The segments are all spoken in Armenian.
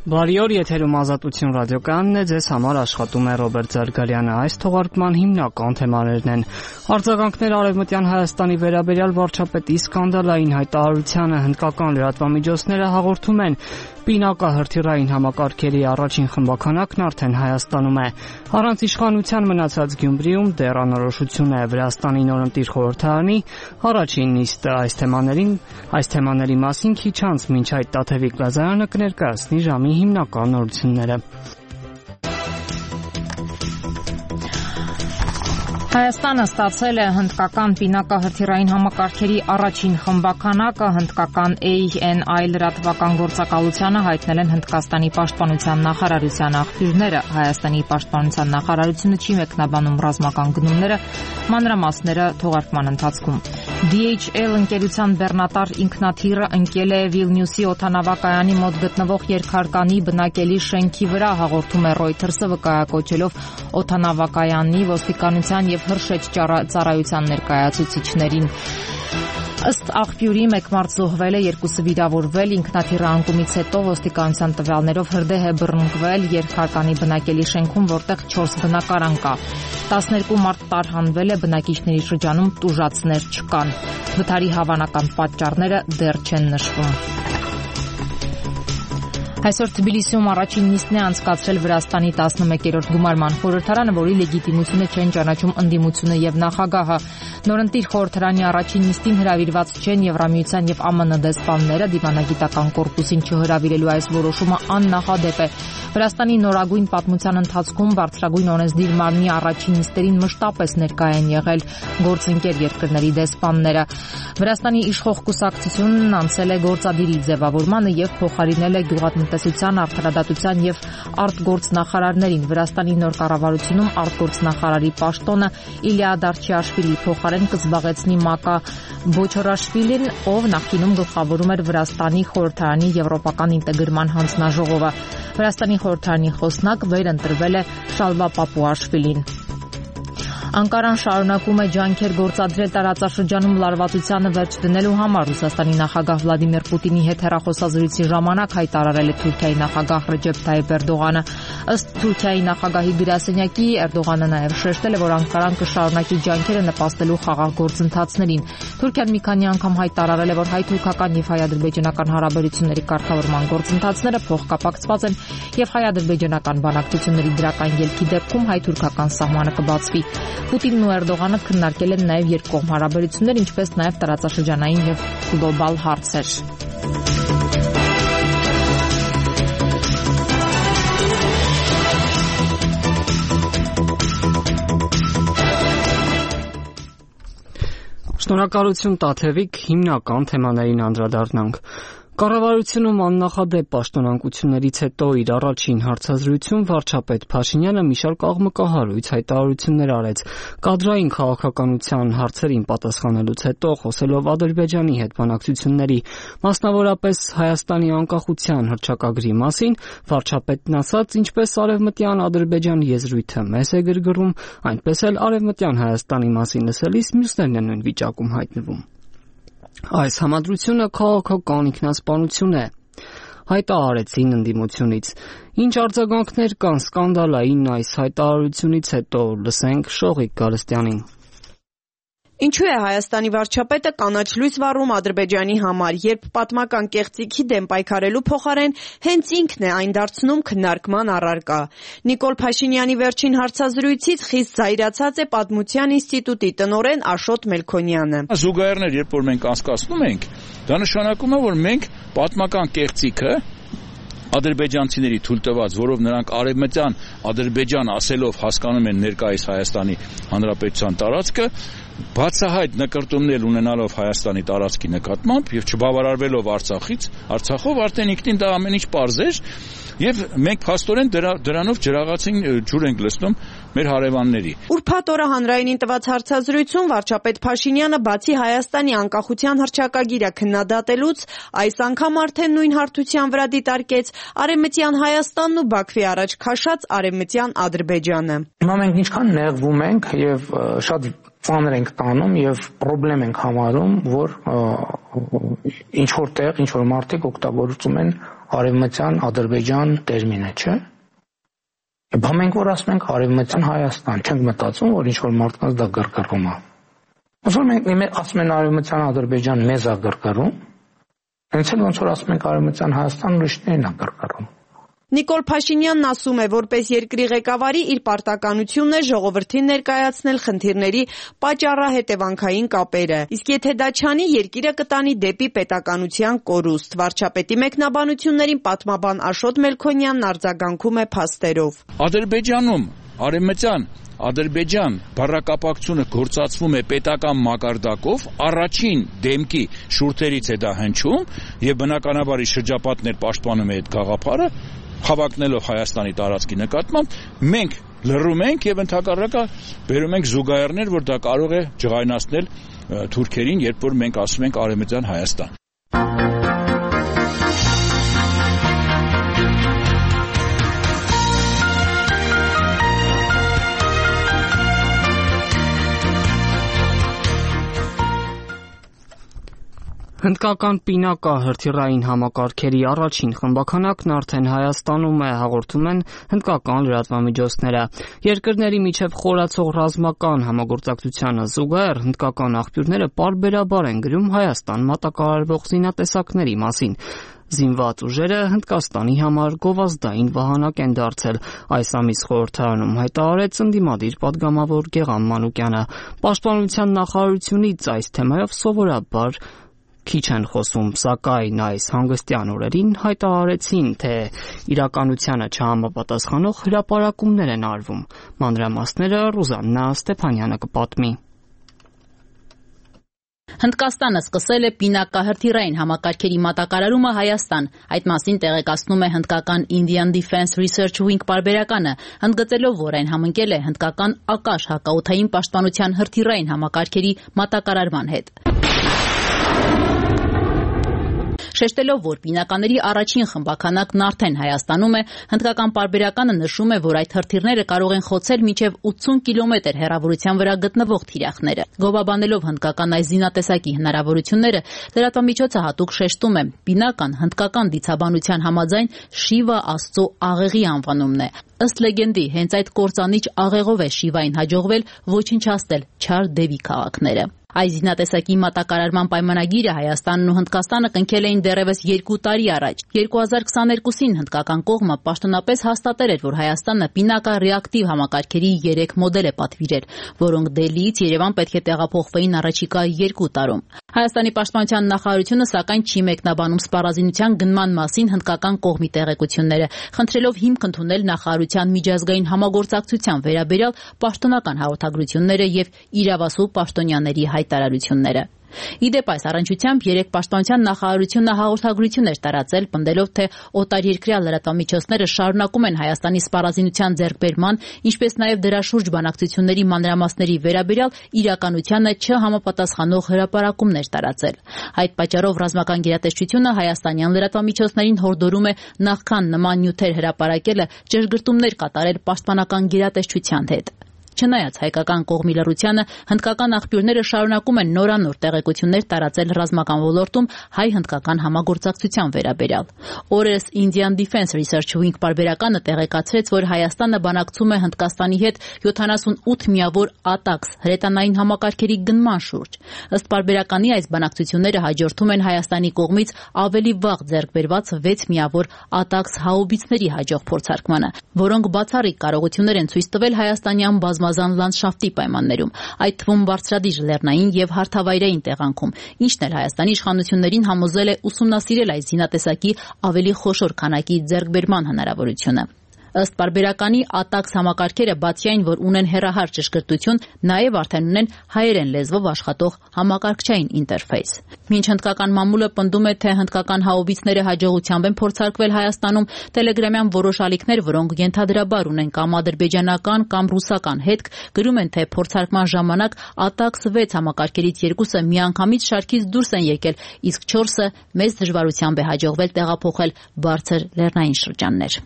Բարի օր, եթերում Ազատություն ռադիոկայանն է, ձեզ համար աշխատում է Ռոբերտ Զարգարյանը։ Այս թողարկման հիմնական թեմաներն են. արձագանքներ Արևմտյան Հայաստանի վերաբերյալ վարչապետի սկանդալային հայտարարությանը, հնդկական լրատվամիջոցները հաղորդում են, պինակահրթիռային համակարգերի առաջին խմբաքանակն արդեն Հայաստանում է։ Առանց իշխանության մնացած Գյումրիում դեռ անորոշություն է Վրաստանի նորընտիր խորհրդարանի առաջին նիստը։ Այս թեմաների մասին քիչ անց մինչ այդ Տաթևիկ Լազարյանը կներկայացնի ժամի հիմնական նորությունները։ Հայաստանը ստացել է հնդկական պինակահրթիռային համակարգերի առաջին խմբաքանակը, հնդկական ANI լրատվական գործակալությանը հայտնել են Հնդկաստանի պաշտպանության նախարարության աղբյուրները։ Հայաստանի պաշտպանության նախարարությունը չի մեկնաբանում ռազմական գնումները, մանրամասները թողարկման ընթացքում։ DHL ընկերության բեռնատար ինքնաթիռը ընկել է Վիլնյուսի օդանավակայանի մոտ գտնվող երկհարկանի բնակելի շենքի վրա, հաղորդում է Reuters-ը, վկայակոչելով օդանավակայանի, ոստիկանության եւ հրշեջ ծառայության ներկայացուցիչներին։ Ըստ աղբյուրի մեկ մարդ զոհվել է, երկուսը վիրավորվել, ինքնաթիռը անկումից հետո ոստիկանության տվյալներով հրդեհ է բռնկվել երկհարկանի բնակելի շենքում, որտեղ 4 բնակարան կա։ 12 մարդ տարհանվել է, բնակիչների շրջանում տուժածներ չկան։ Վթարի հավանական պատճառները դեռ չեն նշվում։ Այսօր Թբիլիսիում առաջին նիստն է անցկացրել Վրաստանի 11-րդ գումարման խորհրդարանը, որի լեգիտիմությունը չեն ճանաչում ընդդիմությունը եւ նախագահը։ Նորընտիր խորհրդարանի առաջին նիստին հրավիրված չեն Եվրամիության եւ ԱՄՆ դեսպանները, դիվանագիտական կորպուսին չհրավիրելու այս որոշումը աննախադեպ է։ Վրաստանի նորագույն պատմության ընթացքում բարձրագույն օրենսդիր մարմնի առաջին նիստերին մշտապես ներկա են եղել գործընկեր երկրների դեսպանները։ Վրաստանի իշխող կուսակցությունն անցել է գործադիրի ձևավորմանը եւ փոխարինել է գյուղատնտեսության, արդարադատության եւ արտգործնախարարներին։ Վրաստանի նոր կառավարությունում արտգործնախարարի պաշտոնը Իլիա Դարչիաշվիլի փոխարեն կզբաղեցնի Մակա Բոչորաշվիլին, ով նախկինում գլխավորում էր Վրաստանի խորհրդարանի եվրոպական ինտեգրման հանձնաժողովը։ Վրաստանի խորհրդարանի խոսնակ վերընտրվել է Շալվա Պապուաշվիլին։ Անկարան շարունակում է ջանքեր գործադրել տարածաշրջանում լարվածությանը վերջ դնելու համար։ Ռուսաստանի նախագահ Վլադիմիր Պուտինի հետ հեռախոսազրույցի ժամանակ հայտարարել է Թուրքիայի նախագահ Ռեջեփ Թայիփ Էրդողանը։ Ըստ Թուրքիայի նախագահի գրասենյակի, Էրդողանը նաև շեշտել է, որ Անկարան կշարունակի ջանքերը նպաստելու խաղաղ գործընթացներին։ Թուրքիան մի քանի անգամ հայտարարել է, որ հայ-թուրքական եւ հայ-ադրբեջանական հարաբերությունների կարգավորման գործընթացները փոխկապակցված են եւ հայ-ադրբեջանական բանակցությունների դրական ելքի դեպքում հայ-թուրքական սահմանը կբացվի։ Պուտինն ու Էրդողանը քննարկել են նաև երկկողմ հարաբերություններ, ինչպես նաև տարածաշրջանային եւ գլոբալ հարցեր։ Շնորհակալություն Տաթևիկ, հիմնական թեմաներին անդրադառնանք։ Կառավարությունում աննախադեպ պաշտոնանկություններից հետո իր առաջին հարցազրույցում վարչապետ Փաշինյանը մի շարք աղմկահարույց հայտարարություններ արեց։ Կադրային քաղաքականության հարցերին պատասխանելուց հետո, խոսելով Ադրբեջանի հետ բանակցությունների, մասնավորապես Հայաստանի անկախության հռչակագրի մասին, վարչապետն ասաց, ինչպես արևմտյան Ադրբեջանի եզրույթը մեզ է գրգռում, այնպես էլ արևմտյան Հայաստանի մասին լսելիս մյուսներն են նույն վիճակում հայտնվում։ Այս համադրությունը քաղաքական ինքնասպանություն է, հայտարարեցին ընդդիմությունից։ Ինչ արձագանքներ կան սկանդալային այս հայտարարությունից հետո, լսենք Շողիկ Գալստյանին։ Ինչու է Հայաստանի վարչապետը կանաչ լույս վառում Ադրբեջանի համար, երբ պատմական կեղծիքի դեմ պայքարելու փոխարեն հենց ինքն է այն դարձնում քննարկման առարկա։ Նիկոլ Փաշինյանի վերջին հարցազրույցից խիստ զայրացած է Պատմության ինստիտուտի տնօրեն Աշոտ Մելքոնյանը։ Զուգահեռներ, երբ որ մենք անցկացնում ենք, դա նշանակում է, որ մենք պատմական կեղծիքը ադրբեջանցիների թույլ տված, որով նրանք արևմտյան Ադրբեջան ասելով հասկանում են ներկայիս Հայաստանի Հանրապետության տարածքը, բացահայտ նկրտումներ ունենալով Հայաստանի տարածքի նկատմամբ եւ չբավարարվելով Արցախով արդեն ինքնին դա ամեն ինչ պարզ էր եւ մենք փաստորեն դրանով ջրաղացին ենք լցնում մեր հարևանների։ Ուրբաթ օրը հանրայինին տված հարցազրույցում վարչապետ Փաշինյանը բացի Հայաստանի անկախության հռչակագիրը քննադատելուց, այս անգամ արդեն նույն հարթության վրա դիտարկեց Արևմտյան Հայաստանն ու Բաքվի առաջ քաշած Արևմտյան Ադրբեջանը։ Հիմա մենք ինչքան նեղվում ենք եւ շատ ծանր ենք տանում եւ խնդրեմ ենք համարում, որ ինչ որտեղ ինչ որ մարդիկ օգտագործում են արևմտյան Ադրբեջան տերմինը, չէ՞։ Բա մենք որ ասում ենք արևմտյան Հայաստան, չենք մտածում, որ ինչ որ մարդկանց դա գրգռում է։ Ոնց որ մենք ասում են արևմտյան Ադրբեջան մեզ է գրգռում, հենց էլ ոնց որ ասում ենք արևմտյան Հայաստան ուրիշներին է գրգռում։ Նիկոլ Փաշինյանն ասում է, որպես երկրի ղեկավարի իր պարտականությունն է ժողովրդին ներկայացնել խնդիրների պատճառահետևանքային կապերը։ Իսկ եթե դա չանի, երկիրը կտանի դեպի պետականության կորուստ։ Վարչապետի մեկնաբանություններին պատմաբան Աշոտ Մելքոնյանն արձագանքում է փաստերով։ Ադրբեջանում արևմտյան Ադրբեջան բառակապակցությունը գործածվում է պետական մակարդակով, առաջին դեմքի շուրթերից է դա հնչում եւ բնականաբար շրջապատներ պաշտպանում է այդ գաղափարը, հավակնելով Հայաստանի տարածքի նկատմամբ, մենք լռում ենք եւ ընդհակառակը բերում ենք զուգահեռներ, որ դա կարող է ջղայնացնել թուրքերին, երբ որ մենք ասում ենք արևմտյան Հայաստան։ Հնդկական պինակա հրթիռային համակարգերի առաջին խմբաքանակն արդեն Հայաստանում է, հաղորդում են հնդկական լրատվամիջոցները։ Երկրների միջև խորացող ռազմական համագործակցությանը զուգահեռ հնդկական աղբյուրները պարբերաբար են գրում Հայաստան մատակարարվող զինատեսակների մասին։ Զինված ուժերը Հնդկաստանի համար գովազդային վահանակ են դարձել, այս ամիս խորհրդարանում հայտարարեց ընդդիմադիր պատգամավոր Գեղամ Մանուկյանը։ Պաշտպանության նախարարությունից այս թեմայով սովորաբար քիչ են խոսում, սակայն այս հանգստյան օրերին հայտարարեցին, թե իրականությանը չհամապատասխանող հրապարակումներ են արվում։ Մանրամասները Ռուզաննա Ստեփանյանը կպատմի։ Հնդկաստանը սկսել է պինակահրթիռային համակարգերի մատակարարումը Հայաստան։ Այդ մասին տեղեկացնում է հնդկական Indian Defense Research Wing պարբերականը, ընդգծելով, որ այն համընկել է հնդկական Ակաշ հակաօդային պաշտպանության հրթիռային համակարգերի մատակարարման հետ։ Շեշտելով, որ պինականների առաջին խմբաքանակն արդեն Հայաստանում է, հնդկական պարբերականը նշում է, որ այդ հրթիռները կարող են խոցել մինչև 80 կիլոմետր հեռավորության վրա գտնվող թիրախները։ Գովաբանելով հնդկական այս զինատեսակի հնարավորությունները, լրատվամիջոցը հատուկ շեշտում է. պինական հնդկական դիցաբանության համաձայն Շիվա Աստծո աղեղի անվանումն է։ Ըստ լեգենդի, հենց այդ կործանիչ աղեղով է Շիվային հաջողվել ոչնչացնել չար Դևի քաղաքները։ Այս զինատեսակի մատակարարման պայմանագիրը Հայաստանն ու Հնդկաստանը կնքել էին դեռևս 2 տարի առաջ։ 2022-ին հնդկական կողմը պաշտոնապես հաստատել էր, որ Հայաստանը պինակա ռեակտիվ համակարգերի 3 մոդել է պատվիրել, որոնք Դելիից Երևան պետք է տեղափոխվեին առաջիկա 2 տարում։ Հայաստանի պաշտպանության նախարարությունը սակայն չի մեկնաբանում սպառազինության գնման մասին հնդկական կողմի տեղեկությունները, խնդրելով հիմք ընդունել նախարարության միջազգային համագործակցության վերաբերյալ պաշտոնական հաղորդագրությունները եւ իրավասու պաշտոնյաների հայտարարությունները։ Իդեպ այս առնչությամբ երեք պաշտպանության նախարարությունը հաղորդագրություն էր տարածել, պնդելով, թե օտարերկրյա լրատվամիջոցները շարունակում են Հայաստանի սպառազինության ձեռքբերման, ինչպես նաև դրա շուրջ բանակցությունների մանրամասների վերաբերյալ իրականությանը չհամապատասխանող հրապարակումներ տարածել։ Այդ պատճառով ռազմական գերատեսչությունը հայաստանյան լրատվամիջոցներին հորդորում է նախքան նման նյութեր հրապարակելը ճշգրտումներ կատարել պաշտպանական գերատեսչության հետ։ Չնայած հայկական կողմի լռությանը, հնդկական աղբյուրները շարունակում են նորանոր տեղեկություններ տարածել ռազմական ոլորտում հայ-հնդկական համագործակցության վերաբերյալ։ Օրերս Indian Defense Research Wing պարբերականը տեղեկացրեց, որ Հայաստանը բանակցում է Հնդկաստանի հետ 78 միավոր ATACMS հրետանային համակարգերի գնման շուրջ։ Ըստ պարբերականի այս բանակցությունները հաջորդում են Հայաստանի կողմից ավելի վաղ ձեռք բերված 6 միավոր ATACMS հաուբիցների հաջող փորձարկմանը, որոնք բացառիկ կարողություններ են ցույց տվել հայաստանյան բազմազան լանդշաֆտի պայմաններում, այդ թվում բարձրադիր լեռնային եւ հարթավայրային տեղանքում, ինչն էլ Հայաստանի իշխանություններին համոզել է ուսումնասիրել այս զինատեսակի ավելի խոշոր քանակի ձեռքբերման հնարավորությունը։ Ըստ պարբերականի ATACMS համակարգերը բացի այն, որ ունեն հեռահար ճշգրտություն, նաև արդեն ունեն հայերեն լեզվով աշխատող համակարգչային ինտերֆեյս։ Մինչ հնդկական մամուլը պնդում է, թե հնդկական հաուբիցները հաջողությամբ են փորձարկվել Հայաստանում, տելեգրամյան որոշ ալիքներ, որոնք ենթադրաբար ունեն կամ ադրբեջանական կամ ռուսական հետք, գրում են, թե փորձարկման ժամանակ ATACMS 6 համակարգերից 2-ը միանգամից շարքից դուրս են եկել, իսկ 4-ը մեծ դժվարությամբ է հաջողվել տեղափոխել բարձր լեռնային շրջաններ։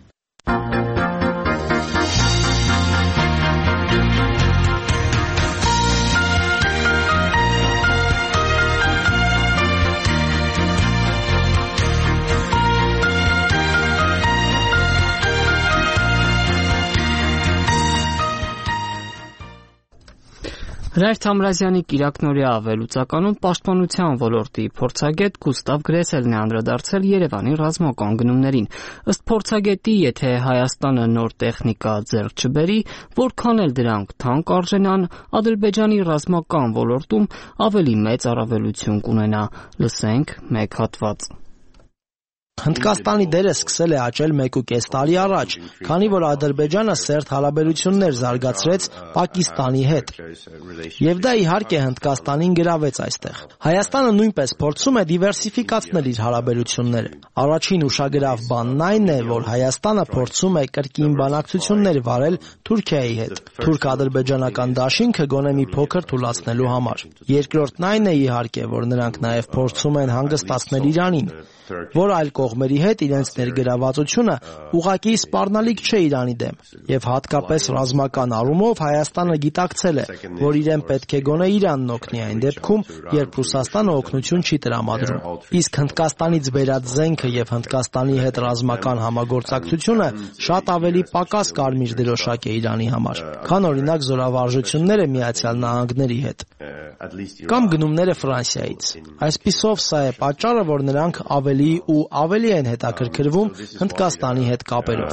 Հրայր Թամրազյանի կիրակնօրյա ավելուծականում պաշտպանության ոլորտի փորձագետ Գուստավ Գրեսելն է անդրադարձել Երևանի ռազմական գնումներին։ Ըստ փորձագետի, եթե Հայաստանը նոր տեխնիկա ձեռք չբերի, որքան էլ դրանք թանկ արժենան, Ադրբեջանի ռազմական ոլորտում ավելի մեծ առավելություն կունենա։ Լսենք մեկ հատված։ Հնդկաստանի դերը սկսել է աճել 1.5 տարի առաջ, քանի որ Ադրբեջանը սերտ հարաբերություններ զարգացրեց Պակիստանի հետ։ Եվ դա իհարկե Հնդկաստանին գրավեց այստեղ։ Հայաստանը նույնպես փորձում է դիվերսիֆիկացնել իր հարաբերությունները։ Առաջին ուշագրավ բանն այն է, որ Հայաստանը փորձում է կրկին բանակցություններ վարել Թուրքիայի հետ։ Թուրք-ադրբեջանական դաշինքը գոնե մի փոքր թուլացնելու համար։ Երկրորդն այն է իհարկե, որ նրանք նաև փորձում են հանգստացնել Իրանին, որ այլ կողմերի հետ իրենց ներգրավվածությունը ուղղակի սպառնալիք չէ Իրանի դեմ, եւ հատկապես ռազմական առումով Հայաստանը գիտակցել է, որ իրեն պետք է գոնե Իրանն օգնի այն դեպքում, երբ Ռուսաստանը օգնություն չի տրամադրում։ Իսկ Հնդկաստանից բերած զենքը եւ Հնդկաստանի հետ ռազմական համագործակցությունը շատ ավելի պակաս կարմիր դրոշակ է Իրանի համար, քան օրինակ զորավարժությունները Միացյալ Նահանգների հետ կամ գնումները Ֆրանսիայից։ Այսպիսով սա է պատճառը, որ նրանք ավելի ու ավելի են հետաքրքրվում Հնդկաստանի հետ կապերով։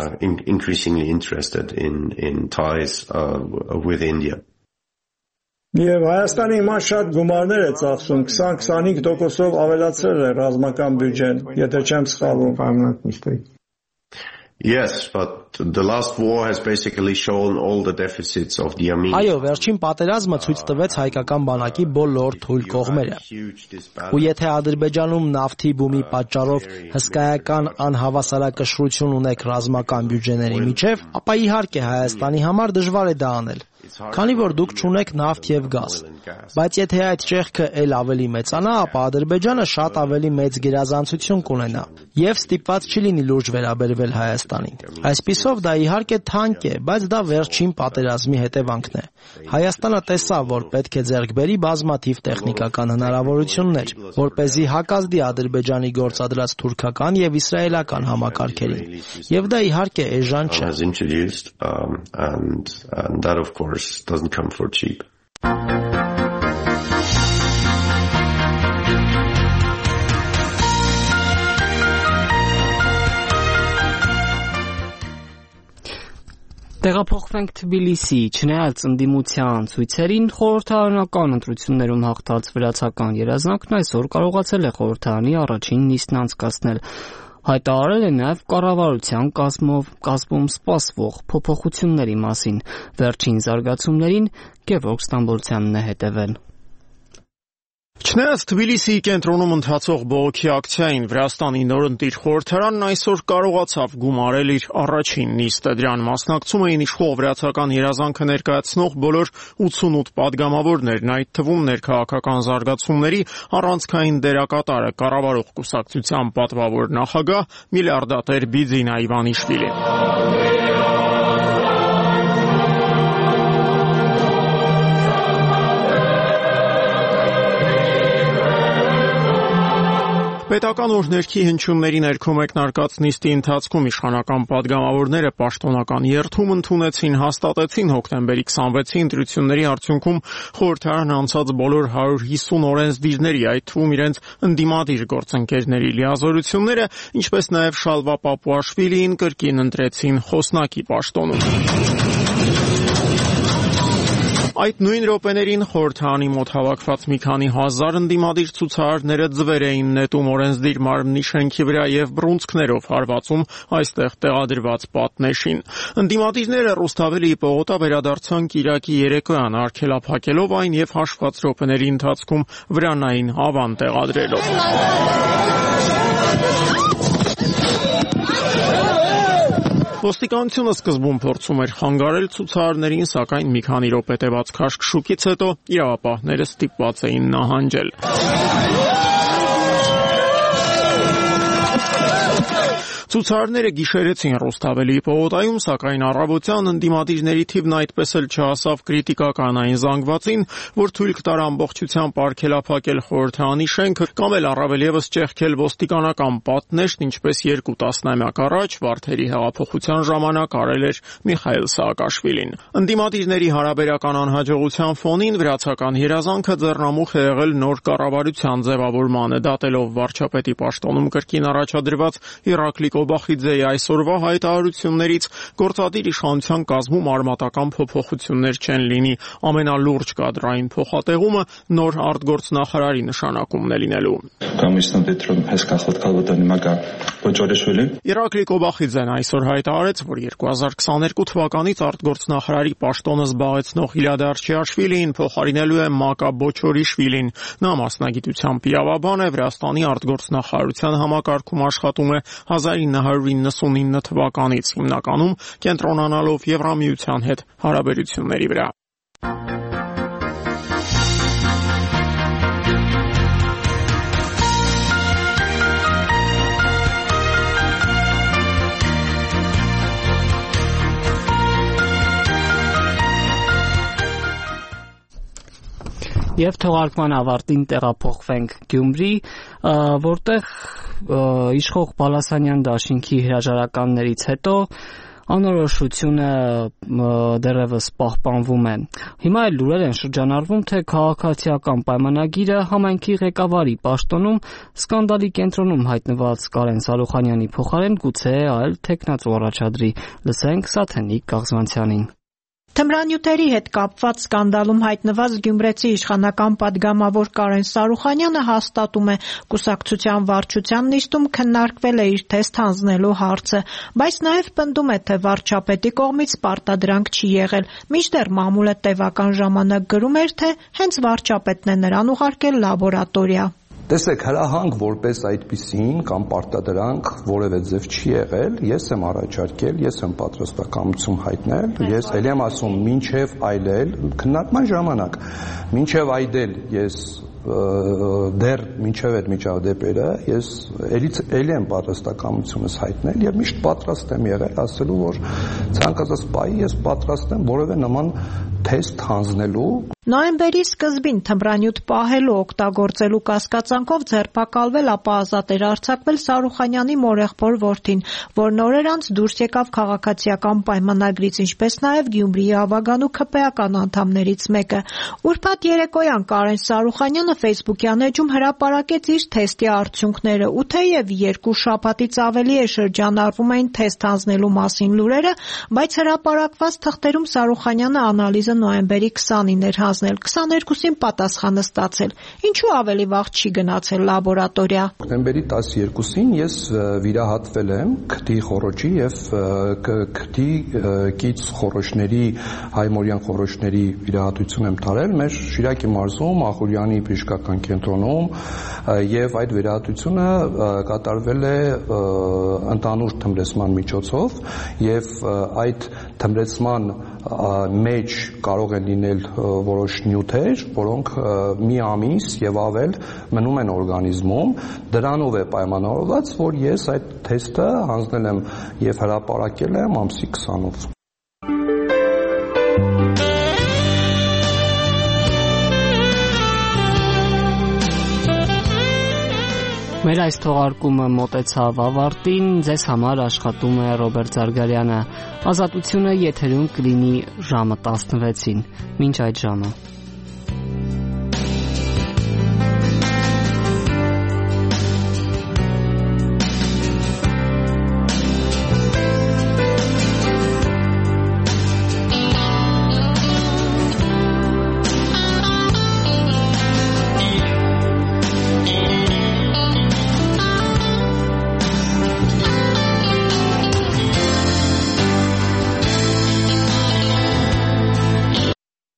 Եվ Հայաստանը հիմա շատ գումարներ է ծախսում, 20-25%-ով ավելացրել է ռազմական բյուջեն, եթե չեմ սխալվում։ Yes, but the last war has basically shown all the deficits of the army. Այո, վերջին պատերազմը ցույց տվեց հայկական բանակի բոլոր թույլ կողմերը։ Ու եթե Ադրբեջանում նավթի բումի պատճառով հսկայական անհավասարակշռություն ունեք ռազմական բյուջեների միջև, ապա իհարկե Հայաստանի համար դժվար է դա անել, քանի որ դուք չունեք նավթ եւ գազ։ Բայց եթե այդ ճեղքը ել ավելի մեծանա, ապա Ադրբեջանը շատ ավելի մեծ գերազանցություն կունենա եւ ստիպված չի լինի լուրջ վերաբերվել Հայաստանին։ Այսպիսով դա իհարկե թանկ է, բայց դա վերջին պատերազմի հետևանքն է։ Հայաստանը տեսավ, որ պետք է ձեռք բերի բազմաթիվ տեխնիկական հնարավորություններ, որպեսզի հակազդի Ադրբեջանի գործադրած թուրքական եւ իսրայելական համակարգերին։ Եվ դա իհարկե էժան չէ։ Of course, doesn't come for cheap. Տեղափոխվենք Թբիլիսի, չնայած ընդդիմության ցույցերին, խորհրդարանական ընտրություններում հաղթած վրացական երազանքն այսօր կարողացել է խորհրդարանի առաջին նիստն անցկացնել։ Հայտարարել է նաև կառավարության կազմում սպասվող փոփոխությունների մասին։ Վերջին զարգացումներին Գևորգ Ստամբոլցյանն է հետևել։ Չնայած Թբիլիսիի կենտրոնում ընթացող բողոքի ակցիային Վրաստանի նորընտիր խորհրդարանն այսօր կարողացավ գումարել իր առաջին նիստը։ Դրան մասնակցում էին իշխող վրացական երազանքը ներկայացնող բոլոր 88 падգամավորներն, այդ թվում ներքաղաքական զարգացումների առանցքային դերակատարը կառավարող կուսակցության պատվավոր նախագահ միլիարդատեր Բիձինա Իվանիշվիլին։ Պետական օրհներքի հնչյունների ներքո մեկնարկած նիստի ընթացքում իշխանական падգամավորները պաշտոնական երթում ընդունեցին, հաստատեցին հոկտեմբերի 26-ի ընտրությունների արդյունքում խորհրդարանը անցած բոլոր 150 օրենսդիրների, այդ թվում իրենց ընդդիմադիր գործընկերների լիազորությունները, ինչպես նաև Շալվա Պապուաշվիլիին կրկին ընտրեցին խոսնակի պաշտոնում։ Այդ նույն րոպեներին խորհրդարանի մոտ հավաքված մի քանի հազար ընդդիմադիր ցուցարարները ձվեր էին նետում օրենսդիր մարմնի շենքի վրա եւ բռունցքներով հարվածում այստեղ տեղադրված պատնեշին։ Ընդդիմադիրները Ռուստավելի պողոտա վերադարձան Կիրակի երեկոյան, արգելափակելով այն եւ հաշված րոպեների ընթացքում վրանային ավան տեղադրելով։ Ոստիկանությունը սկզբում փորձում էր խանգարել ցուցարարներին, սակայն մի քանի րոպե տևած քաշքշուկից հետո իրավապահները ստիպված էին նահանջել։ Ցուցարարները գիշերեցին Ռուսթավելի պողոտայում, սակայն առավոտյան ընդդիմադիրների թիվն այդպես էլ չհասավ քրիտիկականային զանգվածին, որ թույլ կտար ամբողջությամբ արգելափակել խորհրդարանի շենքը կամ էլ առավել եւս ճեղքել ոստիկանական պատնեշտ, ինչպես 2 տասնամյակ առաջ Վարդերի հեղափոխության ժամանակ արել էր Միխայիլ Սաակաշվիլին։ Ընդդիմադիրների հարաբերական անհաջողության ֆոնին վրացական երազանքը ձեռնամուխ է եղել նոր կառավարության ձևավորմանը, դատելով վարչապետի պաշտոնում կրկին առաջադրված Իրակլի Կոբախիձեի այսօրվա հայտարարություններից գործադիր իշխանության կազմում արմատական փոփոխություններ չեն լինի, ամենալուրջ կադրային փոխատեղումը նոր արտգործնախարարի նշանակումն է լինելու։ Իրակլի Կոբախիձեն այսօր հայտարարեց, որ 2022 թվականից արտգործնախարարի պաշտոնը զբաղեցնող Իլադար Չիաշվիլին փոխարինելու է Մակա Բոչորիշվիլին։ Նա մասնագիտությամբ իրավաբան է, Վրաստանի արտգործնախարարության համակարգում աշխատում է 1999 թվականից, հիմնականում կենտրոնանալով Եվրամիության հետ հարաբերությունների վրա։ Եվ թողարկման ավարտին տեղափոխվենք Գյումրի, որտեղ իշխող Բալասանյան դաշինքի հրաժարականներից հետո անորոշությունը դեռևս պահպանվում է։ Հիմա էլ լուրեր են շրջանառվում, թե քաղաքացիական պայմանագիրը համայնքի ղեկավարի պաշտոնում սկանդալի կենտրոնում հայտնված Կարեն Սարուխանյանի փոխարեն գուցե այլ թեկնածու առաջադրի։ Լսենք Սաթենիկ Կաղզվանցյանին։ Թմրանյութերի հետ կապված սկանդալում հայտնված գյումրեցի իշխանական պատգամավոր Կարեն Սարուխանյանը հաստատում է, կուսակցության վարչության նիստում քննարկվել է իր թեստ հանձնելու հարցը, բայց նաև պնդում է, թե վարչապետի կողմից պարտադրանք չի եղել, մինչդեռ մամուլը տևական ժամանակ գրում էր, թե հենց վարչապետն է նրան ուղարկել լաբորատորիա։ Տեսեք, հրահանգ որպես այդպիսին կամ պարտադրանք որևէ ձև չի եղել, ես եմ առաջարկել, ես եմ պատրաստակամություն հայտնել, ես ելի եմ ասում, մինչև այլել, քննարկման ժամանակ, մինչև այդել ես դեռ մինչև այդ միջադեպերը ես ելի եմ պատրաստակամությունս հայտնել եւ միշտ պատրաստ եմ եղել ասելու, որ ցանկացած պահի ես պատրաստ եմ որևէ նման թեստ հանձնելու։ Նոյեմբերի սկզբին թմրանյութ պահելու օգտագործելու կասկածանքով ձերբակալվել, ապա ազատ էր արձակվել Սարուխանյանի մորեղբոր որդին, որն օրեր անց դուրս եկավ քաղաքացիական պայմանագրից, ինչպես նաև Գյումրիի ավագանու ՔՊ-ական անդամներից մեկը։ Ուրբաթ երեկոյան Կարեն Սարուխանյանը Facebook-յան էջում հրապարակեց իր թեստի արդյունքները, ու թեև 2 շաբաթից ավելի է շրջանառվում էին թեստ հանձնելու մասին լուրերը, բայց հրապարակված թղթերում Սարուխանյանը անալիզը նոյեմբերի 20-ին էր հանձնել, 22-ին պատասխանը ստացել։ Ինչու ավելի վաղ չի գնացել լաբորատորիա։ Նոյեմբերի 12-ին ես վիրահատվել եմ քթի խոռոչի եւ քթի կից խոռոչների հայմորյան խոռոչների վիրահատություն եմ տարել մեր Շիրակի մարզում Ախուրյանի բժշկական կենտրոնում եւ այդ վիրահատությունը կատարվել է ընդհանուր թմրեցման միջոցով եւ այդ թմրեցման մեջ կարող են լինել որոշ նյութեր, որոնք մի ամիս եւ ավել մնում են օրգանիզմում, դրանով է պայմանավորված, որ ես այդ թեստը հանձնել եմ եւ հրապարակել եմ ամսի 20-ով։ Մեր այս թողարկումը մոտեցավ ավարտին, ձեզ համար աշխատում է Ռոբերտ Զարգարյանը։ Ազատությունը եթերում կլինի ժամը 16-ին։ Մինչ այդ ժամը